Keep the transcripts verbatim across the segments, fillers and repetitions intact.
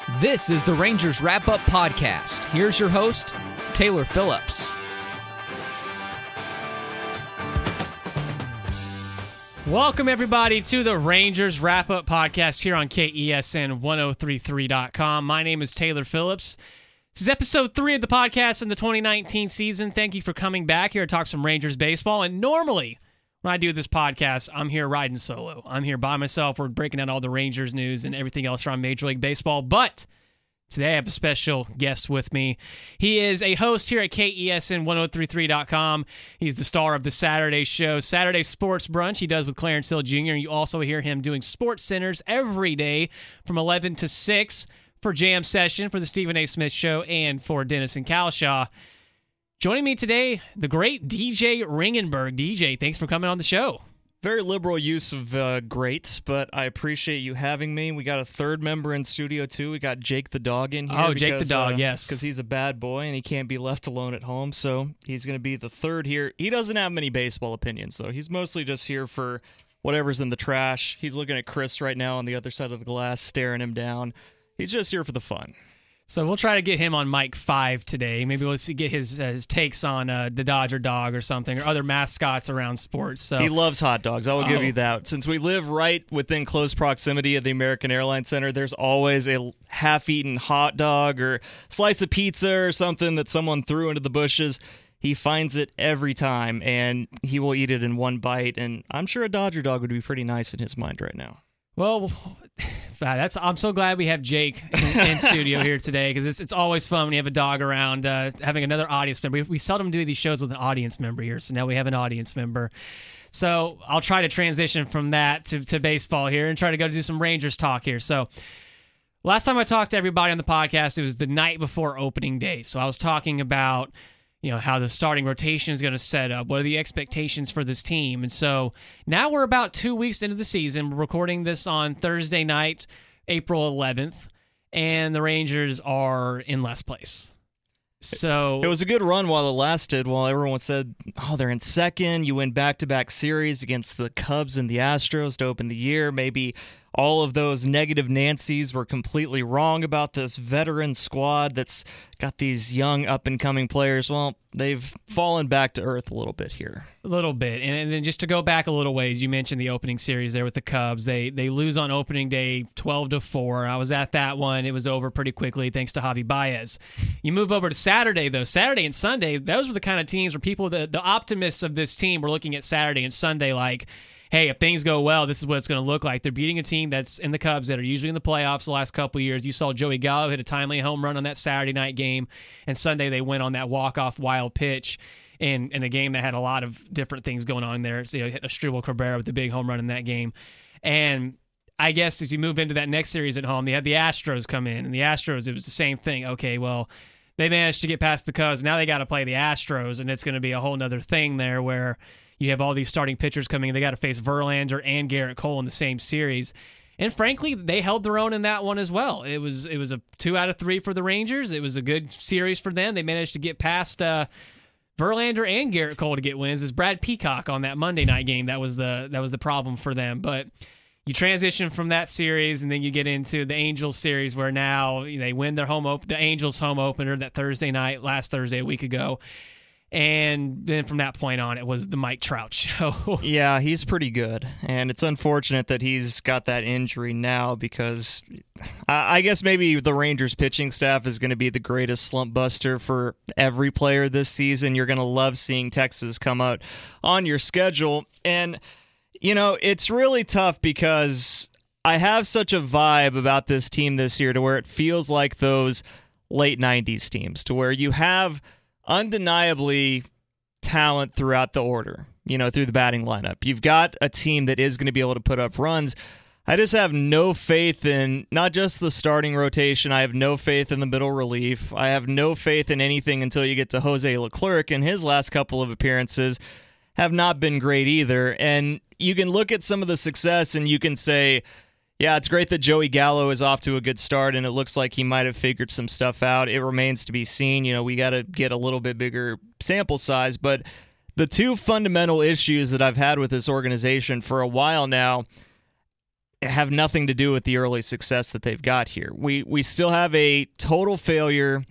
This is the Rangers Wrap-Up Podcast. Here's your host, Taylor Phillips. Welcome, everybody, to the Rangers Wrap-Up Podcast here on K E S N ten thirty-three dot com. My name is Taylor Phillips. This is episode three of the podcast in the twenty nineteen season. Thank you for coming back here to talk some Rangers baseball. And normally, when I do this podcast, I'm here riding solo. I'm here by myself. We're breaking down all the Rangers news and everything else around Major League Baseball. But today I have a special guest with me. He is a host here at K E S N ten thirty-three dot com. He's the star of the Saturday show, Saturday Sports Brunch, he does with Clarence Hill Junior And you also hear him doing Sports Centers every day from eleven to six for Jam Session, for the Stephen A. Smith Show, and for Dennis and Calshaw. Joining me today, the great D J Ringenberg. D J, thanks for coming on the show. Very liberal use of uh, greats, but I appreciate you having me. We got a third member in studio, too. We got Jake the dog in here. Oh, because, Jake the dog, uh, yes. Because he's a bad boy and he can't be left alone at home, so he's going to be the third here. He doesn't have many baseball opinions, though. He's mostly just here for whatever's in the trash. He's looking at Chris right now on the other side of the glass, staring him down. He's just here for the fun. So we'll try to get him on mic five today. Maybe we'll see, get his, uh, his takes on uh, the Dodger dog or something, or other mascots around sports. So he loves hot dogs. I will oh. give you that. Since we live right within close proximity of the American Airlines Center, there's always a half-eaten hot dog or slice of pizza or something that someone threw into the bushes. He finds it every time, and he will eat it in one bite. And I'm sure a Dodger dog would be pretty nice in his mind right now. Well, that's I'm so glad we have Jake in, in studio here today, because it's it's always fun when you have a dog around, uh, having another audience member. We, we seldom do these shows with an audience member here, so now we have an audience member. So I'll try to transition from that to, to baseball here and try to go do some Rangers talk here. So last time I talked to everybody on the podcast, it was the night before opening day. So I was talking about, you know, how the starting rotation is going to set up. What are the expectations for this team? And so now we're about two weeks into the season. We're recording this on Thursday night, April eleventh, and the Rangers are in last place. So it was a good run while it lasted, while everyone said, oh, they're in second. You win back-to-back series against the Cubs and the Astros to open the year. Maybe all of those negative Nancys were completely wrong about this veteran squad that's got these young up-and-coming players. Well, they've fallen back to earth a little bit here. A little bit. And, and then just to go back a little ways, you mentioned the opening series there with the Cubs. They they lose on opening day twelve to four. I was at that one. It was over pretty quickly thanks to Javi Baez. You move over to Saturday, though. Saturday and Sunday, those were the kind of teams where people, the, the optimists of this team, were looking at Saturday and Sunday like, hey, if things go well, this is what it's going to look like. They're beating a team that's in the Cubs that are usually in the playoffs the last couple of years. You saw Joey Gallo hit a timely home run on that Saturday night game, and Sunday they went on that walk-off wild pitch in, in a game that had a lot of different things going on there. So, you know, hit Asdrubal Cabrera with the big home run in that game. And I guess as you move into that next series at home, they had the Astros come in, and the Astros, it was the same thing. Okay, well, they managed to get past the Cubs. Now they got to play the Astros, and it's going to be a whole nother thing there where you have all these starting pitchers coming in. They got to face Verlander and Garrett Cole in the same series. And frankly, they held their own in that one as well. It was it was a two out of three for the Rangers. It was a good series for them. They managed to get past uh, Verlander and Garrett Cole to get wins. It was Brad Peacock on that Monday night game. That was the that was the problem for them. But you transition from that series, and then you get into the Angels series, where now they win their home op- the Angels home opener that Thursday night, last Thursday, a week ago. And then from that point on, it was the Mike Trout show. Yeah, he's pretty good. And it's unfortunate that he's got that injury now, because I guess maybe the Rangers pitching staff is going to be the greatest slump buster for every player this season. You're going to love seeing Texas come out on your schedule. And, you know, it's really tough because I have such a vibe about this team this year to where it feels like those late nineties teams, to where you have undeniably talent throughout the order, you know, through the batting lineup. You've got a team that is going to be able to put up runs. I just have no faith in not just the starting rotation. I have no faith in the middle relief. I have no faith in anything until you get to Jose Leclerc, and his last couple of appearances have not been great either. And you can look at some of the success and you can say, yeah, it's great that Joey Gallo is off to a good start, and it looks like he might have figured some stuff out. It remains to be seen. You know, we got to get a little bit bigger sample size. But the two fundamental issues that I've had with this organization for a while now, have nothing to do with the early success that they've got here. We we still have a total failure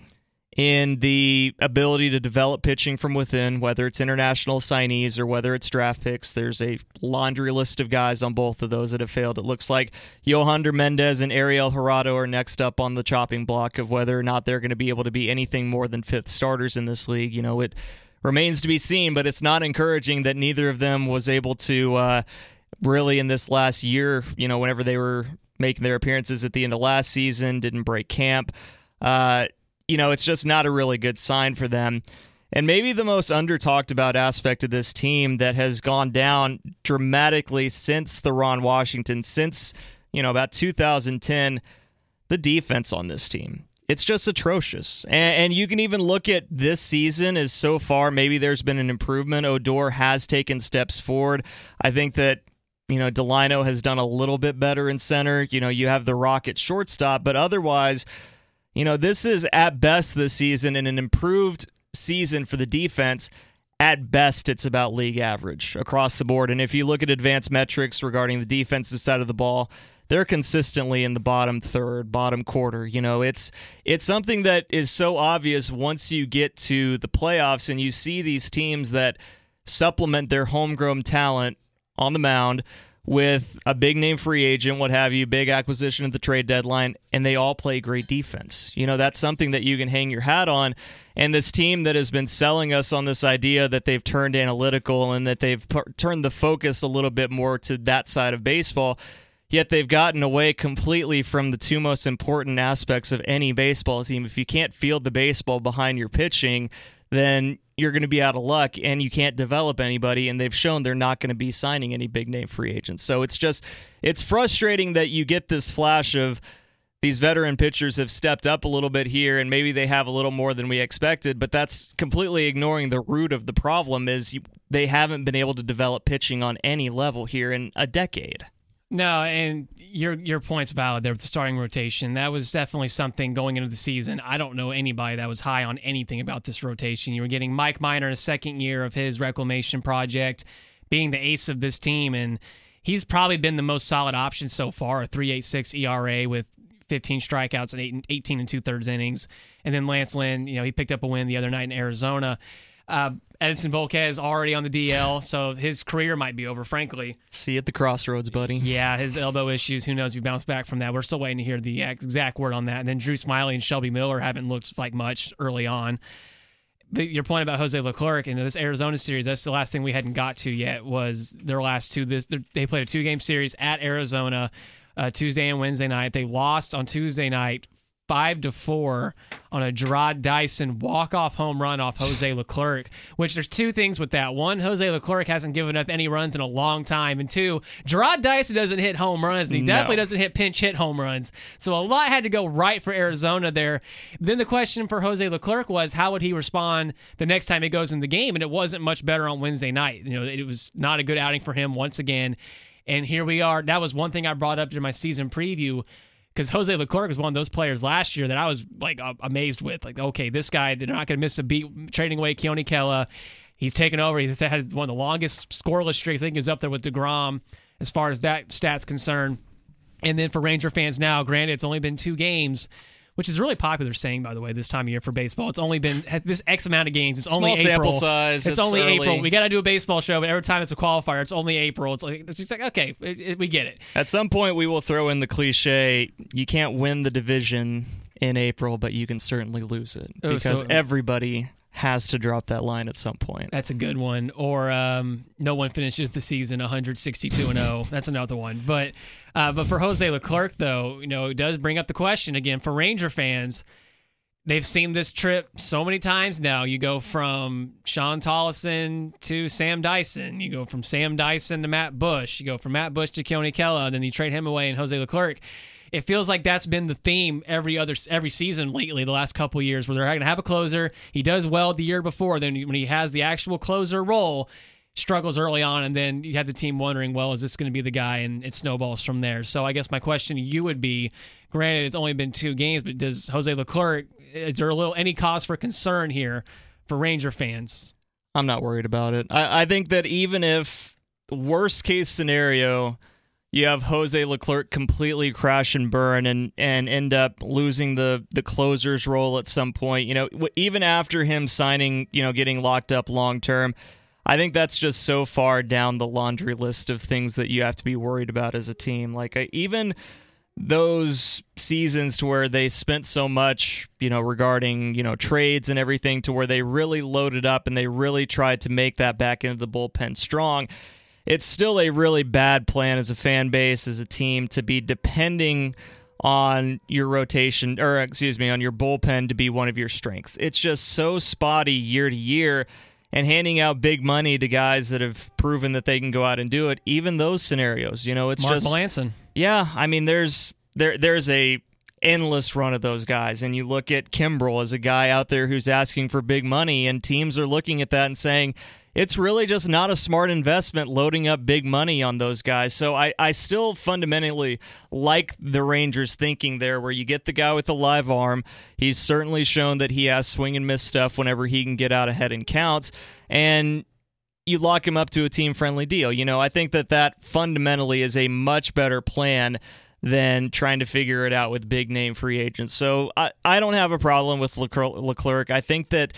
in the ability to develop pitching from within, whether it's international signees or whether it's draft picks. There's a laundry list of guys on both of those that have failed. It looks like Yohander Mendez and Ariel Jurado are next up on the chopping block of whether or not they're going to be able to be anything more than fifth starters in this league. You know, it remains to be seen, but it's not encouraging that neither of them was able to uh, really in this last year, you know, whenever they were making their appearances at the end of last season, didn't break camp. Uh, You know, it's just not a really good sign for them. And maybe the most under-talked about aspect of this team that has gone down dramatically since the Ron Washington, since, you know, about two thousand ten, the defense on this team. It's just atrocious. And, and you can even look at this season as so far, maybe there's been an improvement. Odor has taken steps forward. I think that, you know, Delino has done a little bit better in center. You know, you have the Rocket shortstop, but otherwise, you know, this is at best this season and an improved season for the defense. At best, it's about league average across the board. And if you look at advanced metrics regarding the defensive side of the ball, they're consistently in the bottom third, bottom quarter. You know, it's it's something that is so obvious once you get to the playoffs and you see these teams that supplement their homegrown talent on the mound with a big-name free agent, what have you, big acquisition at the trade deadline, and they all play great defense. You know, that's something that you can hang your hat on. And this team that has been selling us on this idea that they've turned analytical and that they've p- turned the focus a little bit more to that side of baseball, yet they've gotten away completely from the two most important aspects of any baseball team. If you can't field the baseball behind your pitching, then you're going to be out of luck and you can't develop anybody, and they've shown they're not going to be signing any big-name free agents. So it's just, it's frustrating that you get this flash of these veteran pitchers have stepped up a little bit here, and maybe they have a little more than we expected, but that's completely ignoring the root of the problem is you, they haven't been able to develop pitching on any level here in a decade. No, and your your point's valid there with the starting rotation. That was definitely something going into the season. I don't know anybody that was high on anything about this rotation. You were getting Mike Minor in a second year of his reclamation project, being the ace of this team, and he's probably been the most solid option so far, a three point eight six E R A with fifteen strikeouts and eighteen and two-thirds innings. And then Lance Lynn, you know, he picked up a win the other night in Arizona. Uh, Edinson Volquez already on the D L, so his career might be over, frankly. See you at the crossroads, buddy. Yeah, his elbow issues, who knows if he bounced back from that. We're still waiting to hear the exact word on that. And then Drew Smiley and Shelby Miller haven't looked like much early on. But your point about Jose Leclerc and this Arizona series, that's the last thing we hadn't got to yet, was their last two. This They played a two-game series at Arizona uh, Tuesday and Wednesday night. They lost on Tuesday night five to four on a Gerard Dyson walk-off home run off Jose Leclerc, which there's two things with that. One, Jose Leclerc hasn't given up any runs in a long time. And two, Gerard Dyson doesn't hit home runs. He no. definitely doesn't hit pinch hit home runs. So a lot had to go right for Arizona there. Then the question for Jose Leclerc was, how would he respond the next time he goes in the game? And it wasn't much better on Wednesday night. You know, it was not a good outing for him once again. And here we are. That was one thing I brought up during my season preview, because Jose Leclerc was one of those players last year that I was like uh, amazed with. Like, okay, this guy, they're not going to miss a beat trading away Keone Kela. He's taken over. He's had one of the longest scoreless streaks. I think he's up there with DeGrom as far as that stat's concerned. And then for Ranger fans now, granted, it's only been two games, which is really popular saying, by the way, this time of year for baseball. It's only been this X amount of games. It's Small only April. sample size. It's, it's only early. April. We got to do a baseball show, but every time it's a qualifier, it's only April. It's like it's just like, okay, it, it, we get it. At some point, we will throw in the cliche, you can't win the division in April, but you can certainly lose it. Oh, because so, everybody has to drop that line at some point. That's a good one. Or um, no one finishes the season one sixty-two and oh. That's another one. But uh, but for Jose Leclerc, though, you know, it does bring up the question again for Ranger fans. They've seen this trip so many times now. You go from Sean Tollison to Sam Dyson. You go from Sam Dyson to Matt Bush. You go from Matt Bush to Keone Kela, and then you trade him away and Jose Leclerc. It feels like that's been the theme every other every season lately, the last couple of years, where they're going to have a closer. He does well the year before. Then when he has the actual closer role, struggles early on, and then you have the team wondering, well, is this going to be the guy? And it snowballs from there. So I guess my question to you would be, granted, it's only been two games, but does Jose Leclerc, is there a little any cause for concern here for Ranger fans? I'm not worried about it. I, I think that even if worst case scenario, you have Jose Leclerc completely crash and burn and, and end up losing the, the closer's role at some point. You know, even after him signing, you know, getting locked up long term, I think that's just so far down the laundry list of things that you have to be worried about as a team. Like I, even those seasons to where they spent so much, you know, regarding, you know, trades and everything, to where they really loaded up and they really tried to make that back into the bullpen strong. It's still a really bad plan as a fan base, as a team, to be depending on your rotation, or excuse me, on your bullpen to be one of your strengths. It's just so spotty year to year, and handing out big money to guys that have proven that they can go out and do it. Even those scenarios, you know, it's Mark just Melancon. Yeah, I mean, there's there there's a endless run of those guys, and you look at Kimbrel as a guy out there who's asking for big money, and teams are looking at that and saying, it's really just not a smart investment loading up big money on those guys. So I, I still fundamentally like the Rangers thinking there, where you get the guy with the live arm. He's certainly shown that he has swing and miss stuff whenever he can get out ahead in counts, and you lock him up to a team-friendly deal. You know, I think that that fundamentally is a much better plan than trying to figure it out with big-name free agents. So I, I don't have a problem with Leclerc. I think that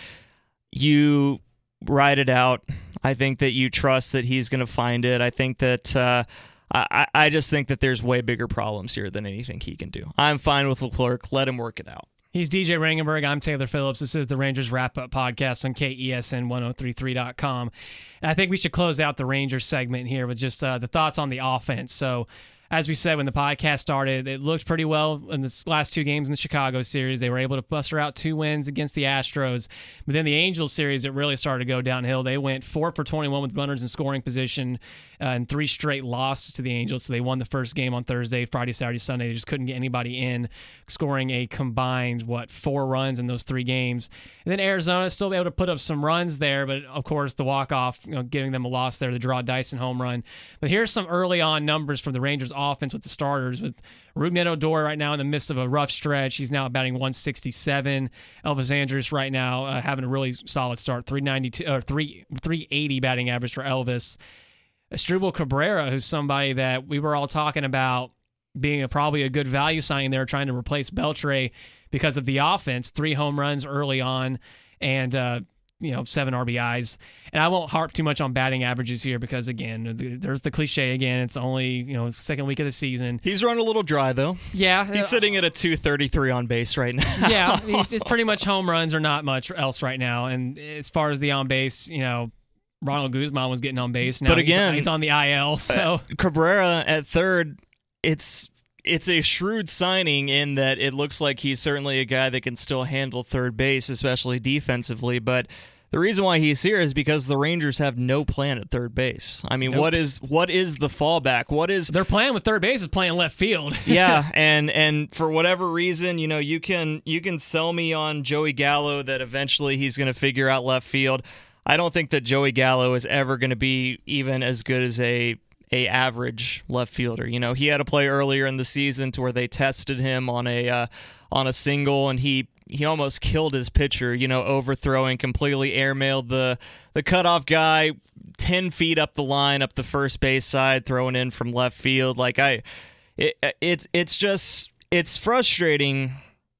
you ride it out. I think that you trust that he's going to find it. I think that uh, I, I just think that there's way bigger problems here than anything he can do. I'm fine with Leclerc. Let him work it out. He's D J Rangenberg. I'm Taylor Phillips. This is the Rangers Wrap-Up Podcast on K E S N ten thirty-three dot com. And I think we should close out the Rangers segment here with just uh, the thoughts on the offense. So, as we said when the podcast started, it looked pretty well in the last two games in the Chicago series. They were able to muster out two wins against the Astros. But then the Angels series, it really started to go downhill. They went four for twenty-one with runners in scoring position uh, and three straight losses to the Angels. So they won the first game on Thursday, Friday, Saturday, Sunday. They just couldn't get anybody in, scoring a combined, what, four runs in those three games. And then Arizona still able to put up some runs there, but of course the walk-off, you know, giving them a loss there, the Draw Dyson home run. But here's some early on numbers from the Rangers offense with the starters, with Rougned Odor right now in the midst of a rough stretch. He's now batting one sixty-seven. Elvis Andrus right now uh, having a really solid start, three ninety-two or three three eighty batting average for Elvis. Asdrubal Cabrera, who's somebody that we were all talking about being a, probably a good value signing there, trying to replace Beltre because of the offense. Three home runs early on, and uh, you know, seven R B Is. And I won't harp too much on batting averages here because, again, there's the cliche again. It's only, you know, second week of the season. He's run a little dry, though. Yeah. He's uh, sitting at a two thirty-three on base right now. Yeah. He's, it's pretty much home runs or not much else right now. And as far as the on base, you know, Ronald Guzman was getting on base. Now but again, he's, he's on the I L. So uh, Cabrera at third, it's it's a shrewd signing in that it looks like he's certainly a guy that can still handle third base, especially defensively. But the reason why he's here is because the Rangers have no plan at third base. I mean, nope. what is what is the fallback? What is their plan with third base is playing left field. yeah, and and for whatever reason, you know, you can you can sell me on Joey Gallo that eventually he's going to figure out left field. I don't think that Joey Gallo is ever going to be even as good as a a average left fielder. You know, he had a play earlier in the season to where they tested him on a uh, on a single, and he he almost killed his pitcher. You know, overthrowing, completely airmailed the the cutoff guy ten feet up the line, up the first base side, throwing in from left field. Like I, it, it's it's just it's frustrating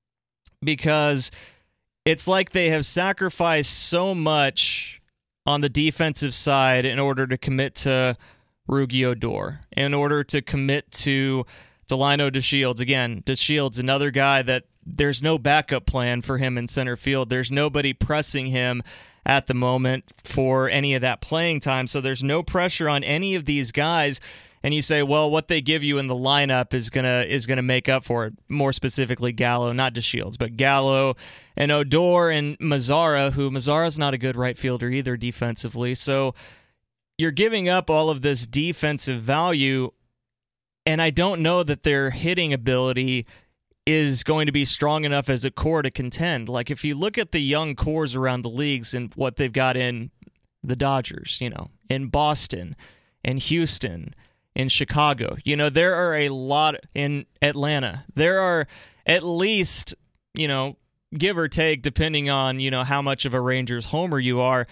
because it's like they have sacrificed so much on the defensive side in order to commit to Rougned Odor, in order to commit to Delino DeShields. Again, DeShields, another guy that there's no backup plan for him in center field. There's nobody pressing him at the moment for any of that playing time, so there's no pressure on any of these guys. And you say, well, what they give you in the lineup is gonna is gonna make up for it. More specifically, Gallo, not DeShields, but Gallo and Odor and Mazara, who Mazara's not a good right fielder either defensively. So you're giving up all of this defensive value, and I don't know that their hitting ability is going to be strong enough as a core to contend. Like if you look at the young cores around the leagues and what they've got in the Dodgers, you know, in Boston, in Houston, in Chicago, you know, there are a lot in Atlanta. There are at least, you know, give or take, depending on, you know, how much of a Rangers homer you are,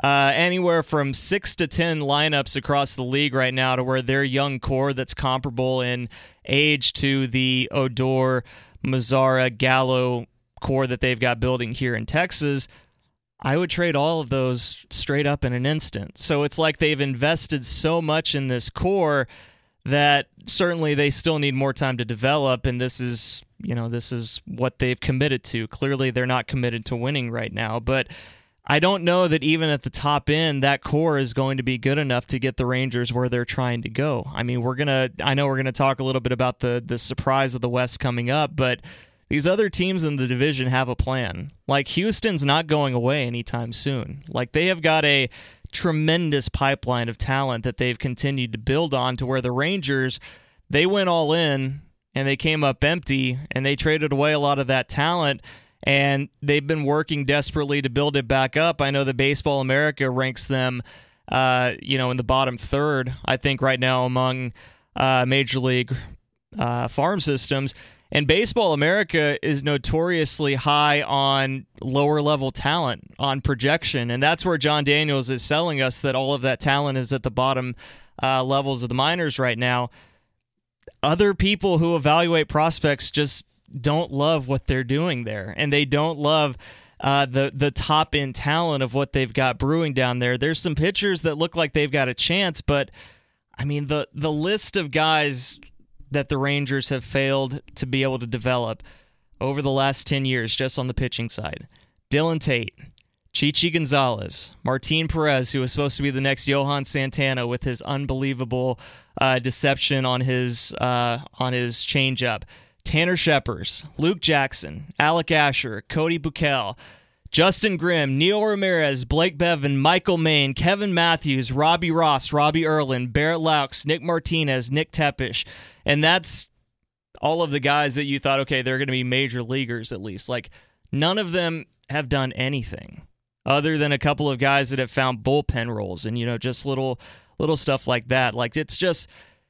uh, anywhere from six to ten lineups across the league right now to where their young core that's comparable in age to the Odor, Mazara, Gallo core that they've got building here in Texas, I would trade all of those straight up in an instant. So it's like they've invested so much in this core that certainly they still need more time to develop, and this is, you know, this is what they've committed to. Clearly they're not committed to winning right now, but I don't know that even at the top end that core is going to be good enough to get the Rangers where they're trying to go. I mean, we're going to I know we're going to talk a little bit about the the surprise of the West coming up, but these other teams in the division have a plan. Like, Houston's not going away anytime soon. Like, they have got a tremendous pipeline of talent that they've continued to build on, to where the Rangers, they went all in and they came up empty and they traded away a lot of that talent, and they've been working desperately to build it back up. I know that Baseball America ranks them uh, you know, in the bottom third, I think, right now among uh, Major League uh, farm systems. And Baseball America is notoriously high on lower-level talent, on projection, and that's where John Daniels is selling us that all of that talent is at the bottom uh, levels of the minors right now. Other people who evaluate prospects just don't love what they're doing there, and they don't love uh, the the top-end talent of what they've got brewing down there. There's some pitchers that look like they've got a chance, but, I mean, the the list of guys that the Rangers have failed to be able to develop over the last ten years just on the pitching side. Dylan Tate, Chichi Gonzalez, Martin Perez, who was supposed to be the next Johan Santana with his unbelievable uh, deception on his uh, on his changeup. Tanner Scheppers, Luke Jackson, Alec Asher, Cody Buchel, Justin Grimm, Neil Ramirez, Blake Bevan, Michael Maine, Kevin Matthews, Robbie Ross, Robbie Erlin, Barrett Laux, Nick Martinez, Nick Tepesh. And that's all of the guys that you thought, okay, they're going to be major leaguers at least. Like, none of them have done anything other than a couple of guys that have found bullpen roles and, you know, just little little stuff like that. Like, it's just,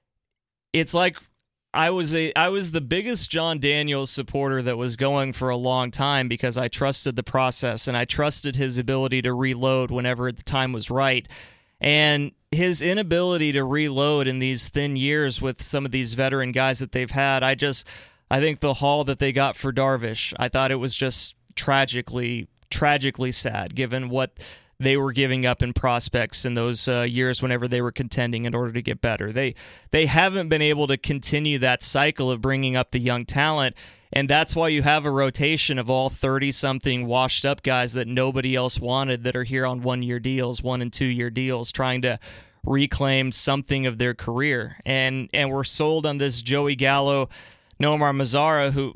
it's like I was a I was the biggest John Daniels supporter that was going for a long time because I trusted the process and I trusted his ability to reload whenever the time was right. And his inability to reload in these thin years with some of these veteran guys that they've had, I just, I think the haul that they got for Darvish, I thought it was just tragically, tragically sad given what they were giving up in prospects in those uh, years whenever they were contending in order to get better. They they haven't been able to continue that cycle of bringing up the young talent, and that's why you have a rotation of all thirty-something washed-up guys that nobody else wanted that are here on one-year deals, one- and two-year deals, trying to reclaim something of their career. And and we're sold on this Joey Gallo, Nomar Mazara, who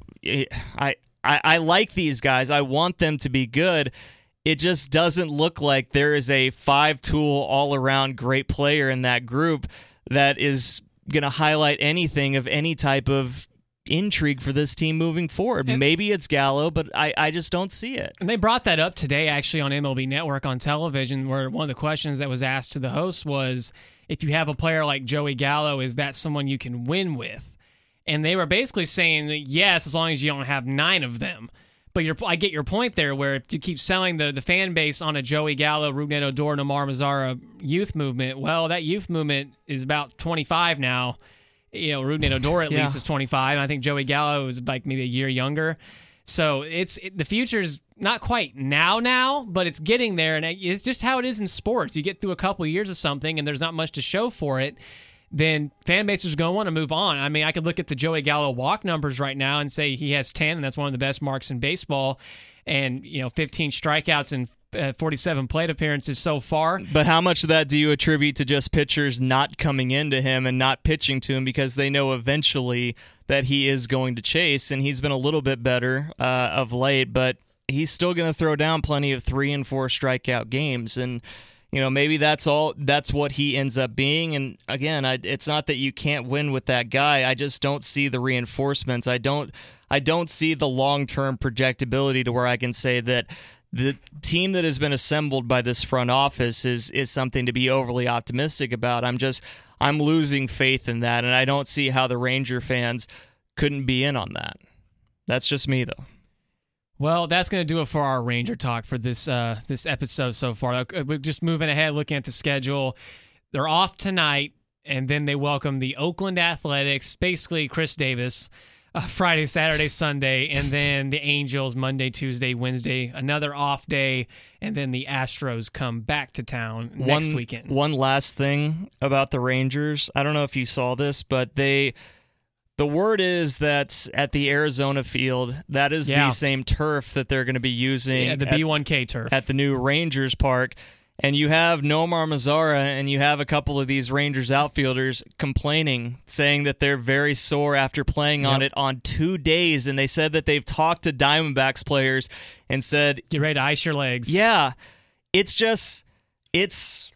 I, I, I like these guys. I want them to be good. It just doesn't look like there is a five-tool, all-around great player in that group that is going to highlight anything of any type of intrigue for this team moving forward. And maybe it's Gallo, but I, I just don't see it. And they brought that up today, actually, on M L B Network on television, where one of the questions that was asked to the host was, if you have a player like Joey Gallo, is that someone you can win with? And they were basically saying that yes, as long as you don't have nine of them. But you're, I get your point there, where to keep selling the, the fan base on a Joey Gallo, Rougned Odor, Nomar Mazara youth movement, well, that youth movement is about twenty-five now. You know, Rougned Odor at yeah. least is twenty-five. And I think Joey Gallo is like maybe a year younger. So it's it, the future's not quite now now, but it's getting there. And it's just how it is in sports. You get through a couple of years of something and there's not much to show for it, then fan bases are going to want to move on. I mean, I could look at the Joey Gallo walk numbers right now and say he has ten, and that's one of the best marks in baseball. And, you know, fifteen strikeouts and uh, forty-seven plate appearances so far. But how much of that do you attribute to just pitchers not coming into him and not pitching to him because they know eventually that he is going to chase? And he's been a little bit better uh, of late, but he's still going to throw down plenty of three and four strikeout games. And you know, maybe that's all. That's what he ends up being. And again, I, it's not that you can't win with that guy. I just don't see the reinforcements. I don't. I don't see the long-term projectability to where I can say that the team that has been assembled by this front office is is something to be overly optimistic about. I'm just. I'm losing faith in that, and I don't see how the Ranger fans couldn't be in on that. That's just me, though. Well, that's going to do it for our Ranger talk for this uh, this episode so far. We're just moving ahead, looking at the schedule. They're off tonight, and then they welcome the Oakland Athletics, basically Chris Davis, uh, Friday, Saturday, Sunday, and then the Angels Monday, Tuesday, Wednesday, another off day, and then the Astros come back to town next one, weekend. One last thing about the Rangers. I don't know if you saw this, but they... The word is that at the Arizona field, that is yeah. the same turf that they're going to be using yeah, the at, B one K turf at the new Rangers park. And you have Nomar Mazara and you have a couple of these Rangers outfielders complaining, saying that they're very sore after playing yep. on it on two days. And they said that they've talked to Diamondbacks players and said, get ready to ice your legs. Yeah, it's just, it's...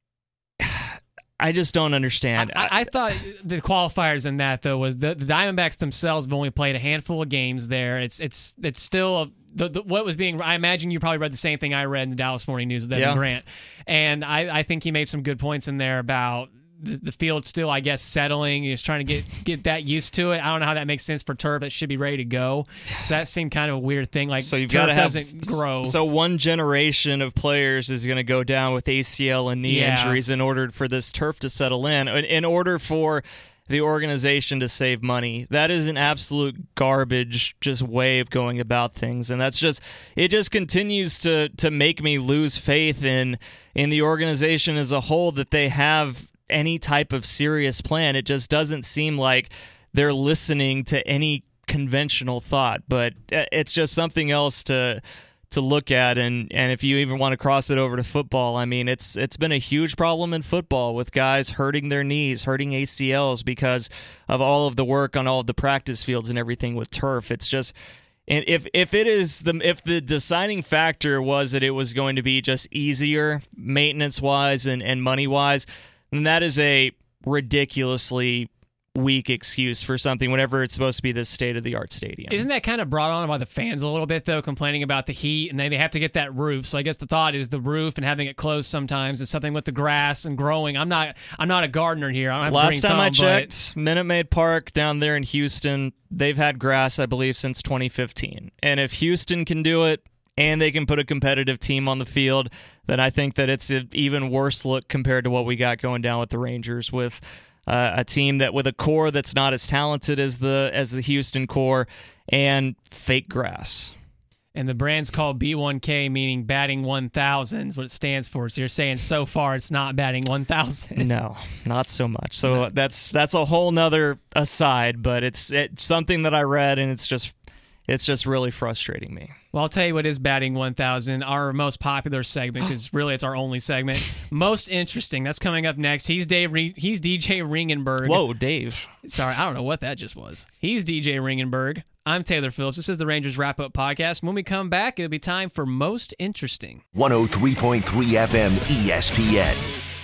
I just don't understand. I, I, I thought the qualifiers in that though was the, the Diamondbacks themselves have only played a handful of games there. It's it's it's still a, the, the what was being. I imagine you probably read the same thing I read in the Dallas Morning News with Evan yeah. Grant, and I, I think he made some good points in there about the, the field still, I guess, settling. He's trying to get get that used to it. I don't know how that makes sense for turf that should be ready to go. So that seemed kind of a weird thing. Like so you've turf got to have doesn't grow. So one generation of players is going to go down with A C L and knee yeah. injuries in order for this turf to settle in. In order for the organization to save money. That is an absolute garbage just way of going about things, and that's just it just continues to to make me lose faith in in the organization as a whole, that they have any type of serious plan. It just doesn't seem like they're listening to any conventional thought, but it's just something else to to look at. And and if you even want to cross it over to football, I mean, it's it's been a huge problem in football with guys hurting their knees, hurting A C Ls because of all of the work on all of the practice fields and everything with turf. It's just, and if if it is the if the deciding factor was that it was going to be just easier maintenance wise and, and money wise, then that is a ridiculously weak excuse for something whenever it's supposed to be this state-of-the-art stadium. Isn't that kind of brought on by the fans a little bit, though, complaining about the heat, and they, they have to get that roof? So I guess the thought is the roof and having it closed sometimes is something with the grass and growing. I'm not I'm not a gardener here. I don't have Last green time thumb, I checked, Minute Maid Park down there in Houston, they've had grass, I believe, since twenty fifteen. And if Houston can do it and they can put a competitive team on the field, then I think that it's an even worse look compared to what we got going down with the Rangers, with Uh, a team that with a core that's not as talented as the as the Houston core and fake grass. And the brand's called B one K, meaning batting one thousand is what it stands for. So you're saying so far it's not batting one thousand. No, not so much. So that's that's a whole nother aside, but it's it's something that I read, and it's just it's just really frustrating me. Well, I'll tell you what is batting one thousand, our most popular segment, because really it's our only segment. Most interesting. That's coming up next. He's Dave. Re- he's D J Ringenberg. Whoa, Dave. Sorry, I don't know what that just was. He's D J Ringenberg. I'm Taylor Phillips. This is the Rangers Wrap-Up Podcast. When we come back, it'll be time for Most Interesting. one oh three point three F M E S P N.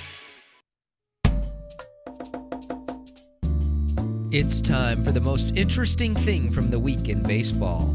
It's time for the most interesting thing from the week in baseball.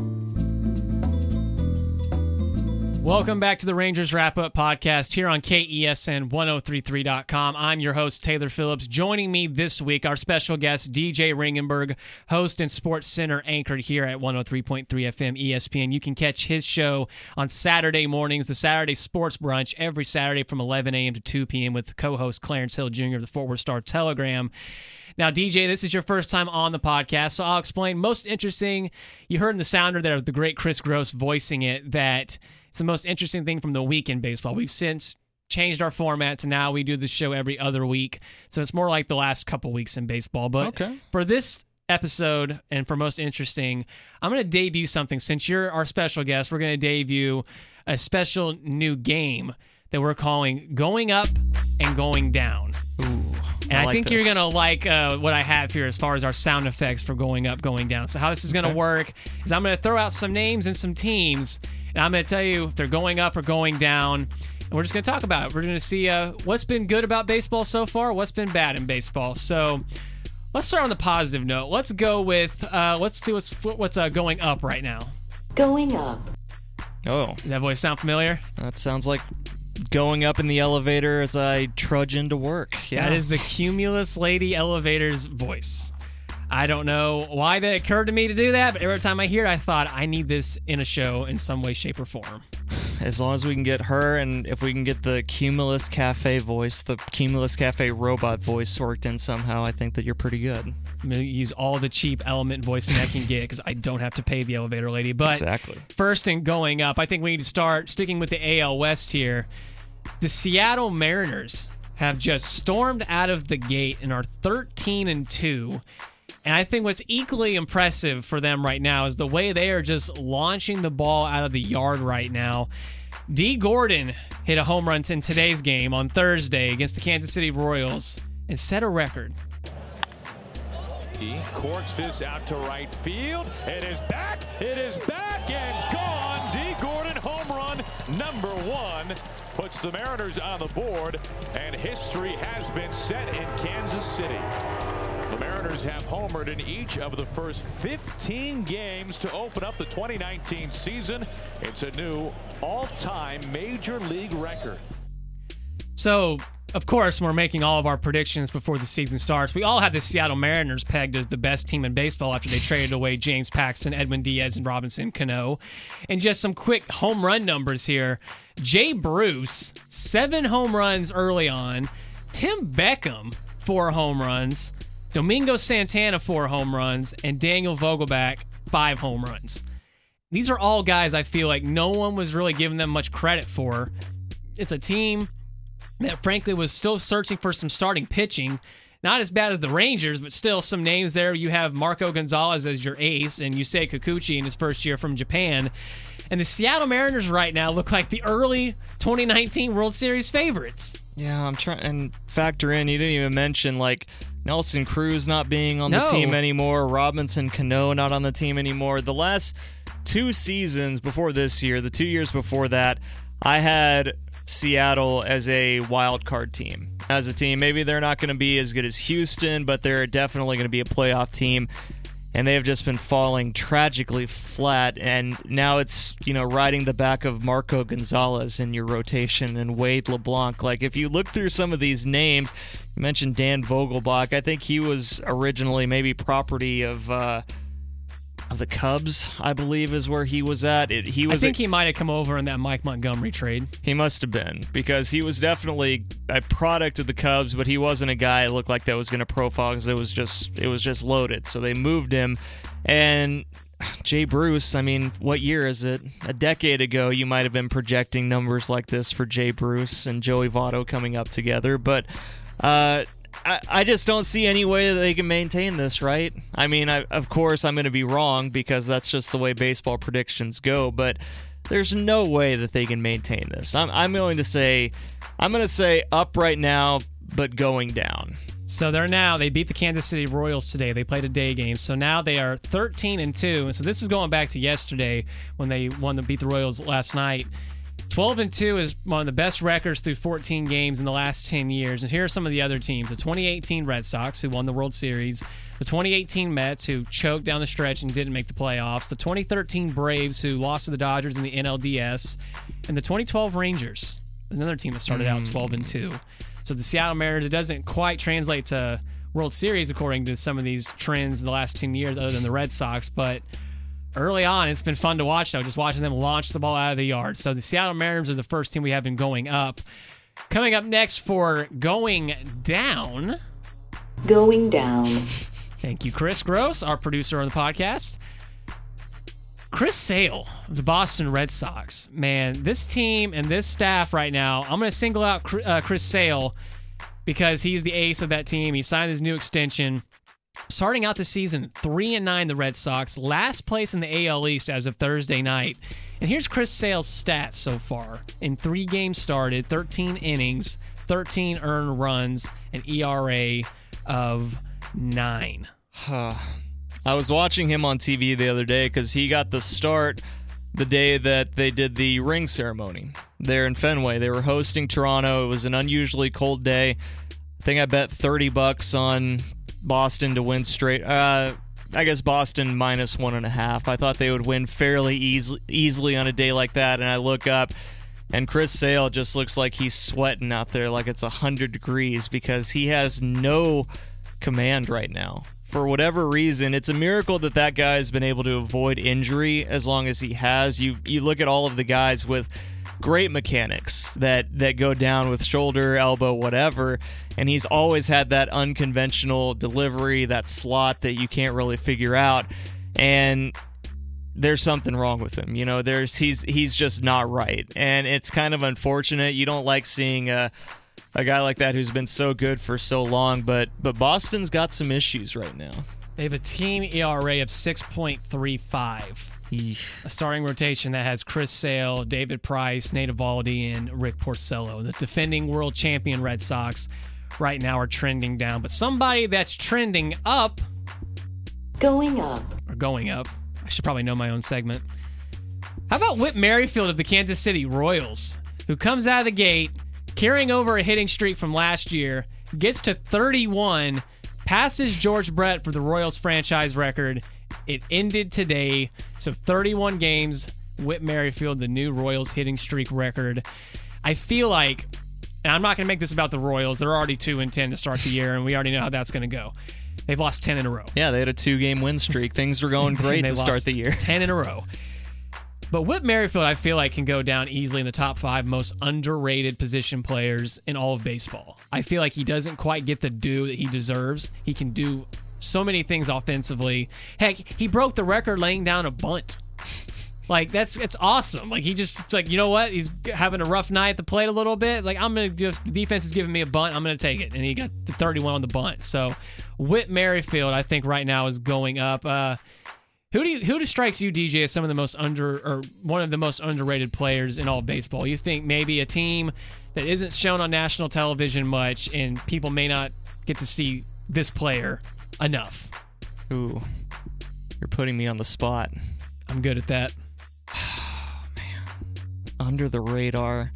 Welcome back to the Rangers Wrap-Up Podcast here on K E S N ten thirty-three dot com. I'm your host, Taylor Phillips. Joining me this week, our special guest, D J Ringenberg, host and Sports Center anchored here at one oh three point three F M E S P N. You can catch his show on Saturday mornings, the Saturday Sports Brunch, every Saturday from eleven a.m. to two p.m. with co-host Clarence Hill Junior of the Fort Worth Star-Telegram. Now, D J, this is your first time on the podcast, so I'll explain. Most interesting, you heard in the sounder there, the great Chris Gross voicing it, that it's the most interesting thing from the week in baseball. We've since changed our format to now we do the show every other week, so it's more like the last couple weeks in baseball. But okay. For this episode and for most interesting, I'm going to debut something. Since you're our special guest, we're going to debut a special new game that we're calling Going Up and Going Down. Ooh, and I, I like think this. you're going to like uh, what I have here as far as our sound effects for going up, going down. So how this is going to Okay. work is I'm going to throw out some names and some teams, and I'm going to tell you if they're going up or going down. And we're just going to talk about it. We're going to see uh, what's been good about baseball so far, what's been bad in baseball. So let's start on the positive note. Let's go with, uh, let's do what's, what's uh, going up right now. Going up. Oh, Does that voice sound familiar? that sounds like going up in the elevator as I trudge into work. Yeah. That is the Cumulus Lady Elevator's voice. I don't know why that occurred to me to do that, but every time I hear it, I thought I need this in a show in some way, shape, or form. As long as we can get her, and if we can get the Cumulus Cafe voice, the Cumulus Cafe robot voice worked in somehow, I think that you're pretty good. I'm going to use all the cheap Element voicing I can get because I don't have to pay the elevator lady. But exactly. First and going up, I think we need to start sticking with the A L West here. The Seattle Mariners have just stormed out of the gate and are thirteen and two. And I think what's equally impressive for them right now is the way they are just launching the ball out of the yard right now. D. Gordon hit a home run in today's game on Thursday against the Kansas City Royals and set a record. He corks this out to right field. It is back. It is back and gone. D. Gordon home run number one puts the Mariners on the board, and history has been set in Kansas City. The Mariners have homered in each of the first fifteen games to open up the twenty nineteen season. It's a new all-time major league record. So, of course, we're making all of our predictions before the season starts. We all had the Seattle Mariners pegged as the best team in baseball after they traded away James Paxton, Edwin Diaz, and Robinson Cano. And just some quick home run numbers here. Jay Bruce, seven home runs early on. Tim Beckham, four home runs. Domingo Santana, four home runs. And Daniel Vogelbach, five home runs. These are all guys I feel like no one was really giving them much credit for. It's a team that frankly was still searching for some starting pitching. Not as bad as the Rangers, but still some names there. You have Marco Gonzalez as your ace and Yusei Kikuchi in his first year from Japan. And the Seattle Mariners right now look like the early twenty nineteen World Series favorites. Yeah, I'm trying and factor in, you didn't even mention like Nelson Cruz not being on No. the team anymore, Robinson Cano not on the team anymore. The last two seasons before this year, the two years before that, I had Seattle as a wild card team. As a team, maybe they're not going to be as good as Houston, but they're definitely going to be a playoff team. And they have just been falling tragically flat. And now it's, you know, riding the back of Marco Gonzalez in your rotation and Wade LeBlanc. Like, if you look through some of these names, you mentioned Dan Vogelbach. I think he was originally maybe property of uh, of the Cubs, I believe, is where he was at. It, he was I think a, he might have come over in that Mike Montgomery trade. He must have been, because he was definitely a product of the Cubs, but he wasn't a guy that looked like that was going to profile because it was just it was just loaded. So they moved him. And Jay Bruce, I mean, what year is it? A decade ago, you might have been projecting numbers like this for Jay Bruce and Joey Votto coming up together. But uh, I, I just don't see any way that they can maintain this, right? I mean, I, of course, I'm going to be wrong because that's just the way baseball predictions go, but there's no way that they can maintain this. I'm, I'm going to say, I'm going to say up right now, but going down. So they're now, they beat the Kansas City Royals today. They played a day game. So now they are thirteen and two. And so this is going back to yesterday when they won to beat the Royals last night. twelve and two is one of the best records through fourteen games in the last ten years. And here are some of the other teams. The twenty eighteen Red Sox, who won the World Series. The twenty eighteen Mets, who choked down the stretch and didn't make the playoffs. The twenty thirteen Braves, who lost to the Dodgers in the N L D S. And the twenty twelve Rangers, another team that started out twelve and two. So the Seattle Mariners, it doesn't quite translate to World Series according to some of these trends in the last ten years other than the Red Sox. But early on, it's been fun to watch, though, just watching them launch the ball out of the yard. So the Seattle Mariners are the first team we have been going up. Coming up next for Going Down. Going down. Thank you, Chris Gross, our producer on the podcast. Chris Sale of the Boston Red Sox. Man, this team and this staff right now, I'm going to single out uh, Chris Sale because he's the ace of that team. He signed his new extension. Starting out the season, three and nine, the Red Sox, last place in the A L East as of Thursday night. And here's Chris Sale's stats so far. In three games started, thirteen innings, thirteen earned runs, an E R A of nine. I was watching him on T V the other day because he got the start the day that they did the ring ceremony there in Fenway. They were hosting Toronto. It was an unusually cold day. I think I bet thirty bucks on Boston to win straight. Uh, I guess Boston minus one and a half. I thought they would win fairly easily, easily on a day like that. And I look up, and Chris Sale just looks like he's sweating out there like it's one hundred degrees because he has no command right now for whatever reason, it's a miracle that that guy has been able to avoid injury as long as he has. You you look at all of the guys with great mechanics that, that go down with shoulder, elbow, whatever, and he's always had that unconventional delivery, that slot that you can't really figure out, and there's something wrong with him. You know, there's he's he's just not right, and it's kind of unfortunate. You don't like seeing a a guy like that who's been so good for so long, but but Boston's got some issues right now. They have a team E R A of six point three five. Eesh. A starting rotation that has Chris Sale, David Price, Nate Eovaldi, and Rick Porcello. The defending world champion Red Sox right now are trending down, but somebody that's trending up, Going up. or going up, I should probably know my own segment. How about Whit Merrifield of the Kansas City Royals, who comes out of the gate carrying over a hitting streak from last year, gets to thirty-one, passes George Brett for the Royals franchise record. It ended today, so thirty-one games, Whit Merrifield, the new Royals hitting streak record. I feel like, and I'm not going to make this about the Royals, they're already two and ten to start the year, and we already know how that's going to go. They've lost ten in a row. Yeah, they had a two-game win streak. Things were going great They to lost start the year. ten in a row. But Whit Merrifield, I feel like, can go down easily in the top five most underrated position players in all of baseball. I feel like he doesn't quite get the due that he deserves. He can do so many things offensively. Heck, he broke the record laying down a bunt. Like, that's it's awesome. Like, he just, it's like, you know what? He's having a rough night at the plate a little bit. It's like, I'm going to just, the defense is giving me a bunt. I'm going to take it. And he got the thirty-one on the bunt. So, Whit Merrifield, I think, right now is going up. Uh, Who do you, who strikes you, D J, as some of the most under or one of the most underrated players in all of baseball? You think maybe a team that isn't shown on national television much, and people may not get to see this player enough? Ooh, you're putting me on the spot. I'm good at that. Under the radar.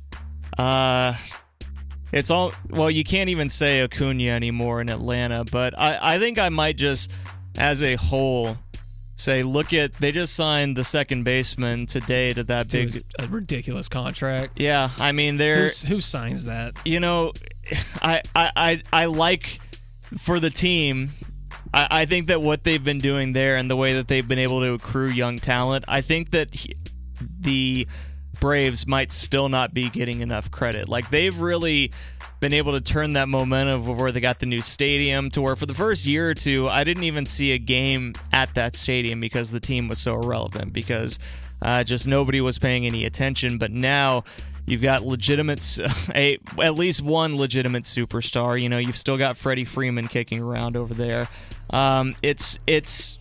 Uh, it's all well. You can't even say Acuna anymore in Atlanta, but I, I think I might just, as a whole, say, look at, they just signed the second baseman today to that big, Dude, a ridiculous contract. yeah. I mean, they're, Who, who signs that? you know, I, I, I, I like for the team. I, I think that what they've been doing there and the way that they've been able to accrue young talent, I think that he, the Braves might still not be getting enough credit. Like, they've really been able to turn that momentum of where they got the new stadium to where for the first year or two, I didn't even see a game at that stadium because the team was so irrelevant, because uh, just nobody was paying any attention. But now you've got legitimate, a, at least one legitimate superstar. You know, you've still got Freddie Freeman kicking around over there. Um, it's, it's,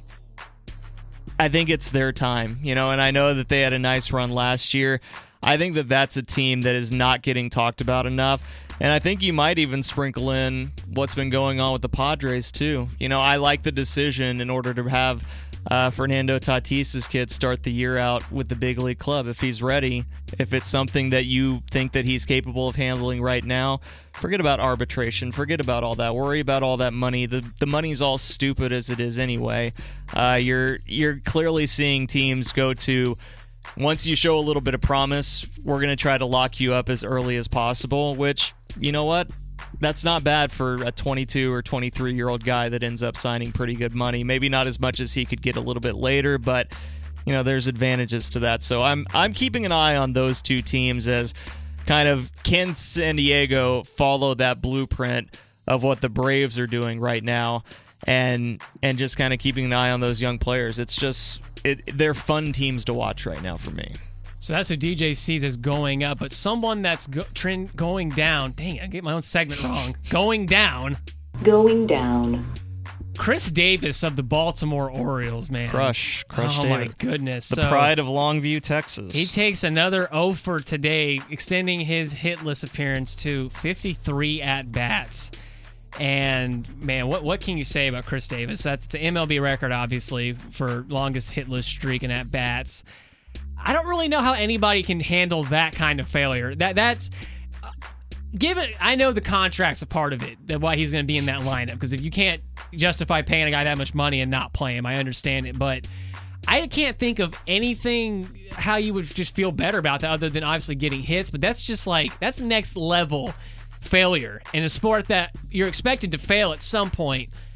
I think it's their time, you know, and I know that they had a nice run last year. I think that that's a team that is not getting talked about enough. And I think you might even sprinkle in what's been going on with the Padres, too. You know, I like the decision in order to have uh, Fernando Tatis's kid start the year out with the big league club if he's ready. If it's something that you think that he's capable of handling right now, forget about arbitration. Forget about all that. Worry about all that money. The the money's all stupid as it is anyway. Uh, you're you're clearly seeing teams go to, once you show a little bit of promise, we're going to try to lock you up as early as possible, which, you know what? That's not bad for a twenty-two or twenty-three-year-old guy that ends up signing pretty good money. Maybe not as much as he could get a little bit later, but, you know, there's advantages to that. So I'm I'm keeping an eye on those two teams as kind of, can San Diego follow that blueprint of what the Braves are doing right now, and and just kind of keeping an eye on those young players. It's just, it, they're fun teams to watch right now for me. So that's who D J sees as going up, but someone that's go, trend going down. Dang, I get my own segment wrong. Going down. Going down. Chris Davis of the Baltimore Orioles, man. Crush, crush Oh Davis. my goodness. The So pride of Longview, Texas. he takes another oh for today, extending his hitless appearance to fifty-three at-bats. And, man, what what can you say about Chris Davis? That's the M L B record, obviously, for longest hitless streak in at-bats. I don't really know how anybody can handle that kind of failure. That That's... Uh, given, I know the contract's a part of it, that why he's going to be in that lineup, because if you can't justify paying a guy that much money and not play him, I understand it, but I can't think of anything how you would just feel better about that other than obviously getting hits, but that's just like, that's next level failure in a sport that you're expected to fail at some point.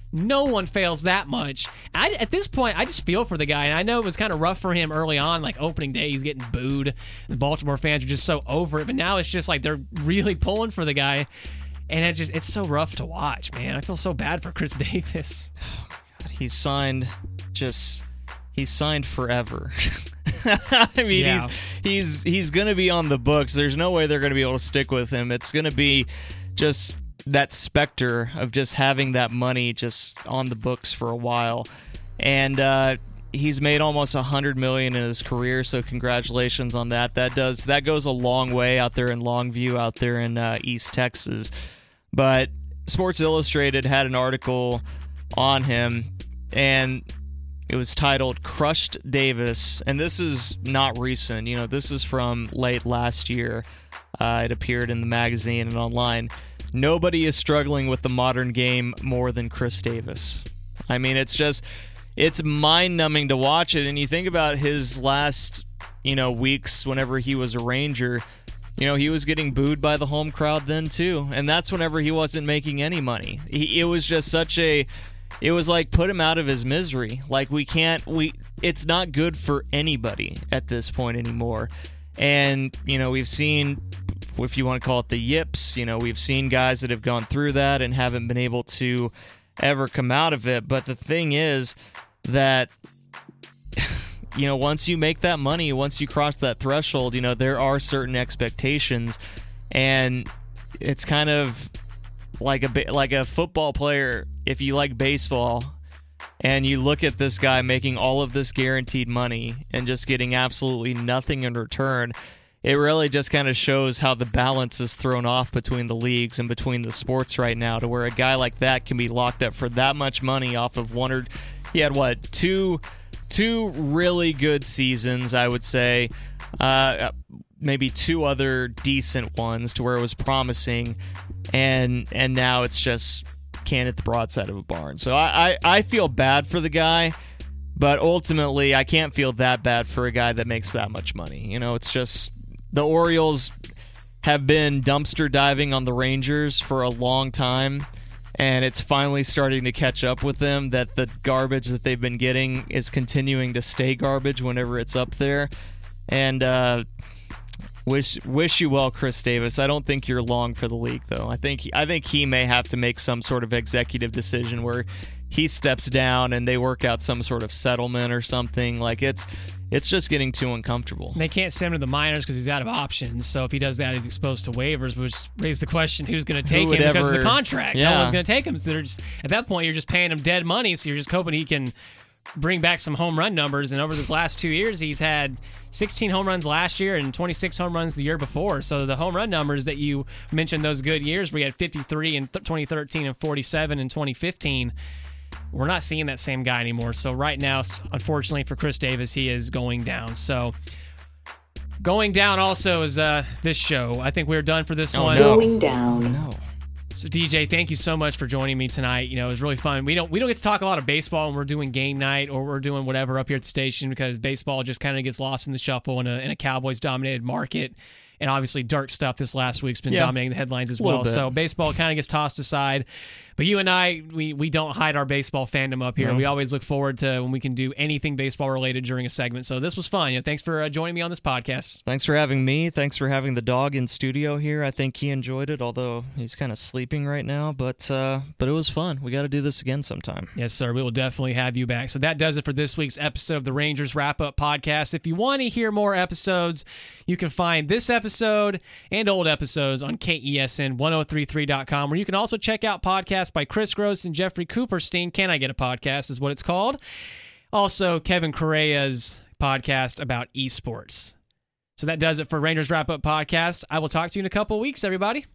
No one fails that much. I, at this point, I just feel for the guy, and I know it was kind of rough for him early on, like opening day, he's getting booed. The Baltimore fans are just so over it, but now it's just like they're really pulling for the guy, and it's just it's so rough to watch, man. I feel so bad for Chris Davis. Oh my God, he's signed just he's signed forever. I mean, Yeah. he's he's he's gonna be on the books. There's no way they're gonna be able to stick with him. It's gonna be just that specter of just having that money just on the books for a while. And uh, he's made almost a hundred million in his career, so congratulations on that. That does that goes a long way out there in Longview, out there in uh, East Texas. But Sports Illustrated had an article on him, and it was titled "Crushed Davis," and this is not recent. You know, this is from late last year. Uh, it appeared in the magazine and online. Nobody is struggling with the modern game more than Chris Davis. I mean, it's just, it's mind-numbing to watch it. And you think about his last, you know, weeks whenever he was a Ranger, you know, he was getting booed by the home crowd then too. And that's whenever he wasn't making any money. He, it was just such a, it was like put him out of his misery. Like we can't, we, it's not good for anybody at this point anymore. And, you know, we've seen, if you want to call it the yips, you know, we've seen guys that have gone through that and haven't been able to ever come out of it. But the thing is that, you know, once you make that money, once you cross that threshold, you know, there are certain expectations. And it's kind of like a, like a football player, if you like baseball, and you look at this guy making all of this guaranteed money and just getting absolutely nothing in return, it really just kind of shows how the balance is thrown off between the leagues and between the sports right now, to where a guy like that can be locked up for that much money off of one or he had what two two really good seasons, I would say, uh, maybe two other decent ones to where it was promising, and and now it's just can't hit the broadside of a barn. So I, I, I feel bad for the guy, but ultimately I can't feel that bad for a guy that makes that much money. You know, it's just the Orioles have been dumpster diving on the Rangers for a long time, and it's finally starting to catch up with them that the garbage that they've been getting is continuing to stay garbage whenever it's up there. And uh, wish wish you well, Chris Davis. I don't think you're long for the league, though. I think I think he may have to make some sort of executive decision where he steps down and they work out some sort of settlement or something. Like it's it's just getting too uncomfortable. They can't send him to the minors because he's out of options. So if he does that, he's exposed to waivers, which raises the question: who's going to take him ever, because of the contract? Yeah. No one's going to take him. So they're just, at that point, you're just paying him dead money. So you're just hoping he can bring back some home run numbers. And over this last two years, he's had sixteen home runs last year and twenty-six home runs the year before. So the home run numbers that you mentioned, those good years where he had fifty-three in twenty thirteen and forty-seven in twenty fifteen, we're not seeing that same guy anymore. So right now, unfortunately for Chris Davis, he is going down. So going down also is uh, this show. I think we're done for this Oh, one. no. Going down. No. So D J, thank you so much for joining me tonight. You know, it was really fun. We don't we don't get to talk a lot of baseball when we're doing game night or we're doing whatever up here at the station, because baseball just kind of gets lost in the shuffle in a in a Cowboys dominated market. And obviously Dirk stuff this last week's been Yeah. dominating the headlines as A little well. bit. So baseball kind of gets tossed aside. But you and I, we we don't hide our baseball fandom up here. No. We always look forward to when we can do anything baseball related during a segment. So this was fun. You know, thanks for uh, joining me on this podcast. Thanks for having me. Thanks for having the dog in studio here. I think he enjoyed it, although he's kind of sleeping right now. But uh, but it was fun. We got to do this again sometime. Yes, sir. We will definitely have you back. So that does it for this week's episode of the Rangers Wrap-Up Podcast. If you want to hear more episodes, you can find this episode and old episodes on K E S N ten thirty-three dot com, where you can also check out podcasts by Chris Gross and Jeffrey Cooperstein. Can I Get a Podcast is what it's called. Also, Kevin Correa's podcast about esports. So that does it for Rangers Wrap-Up Podcast. I will talk to you in a couple of weeks, everybody.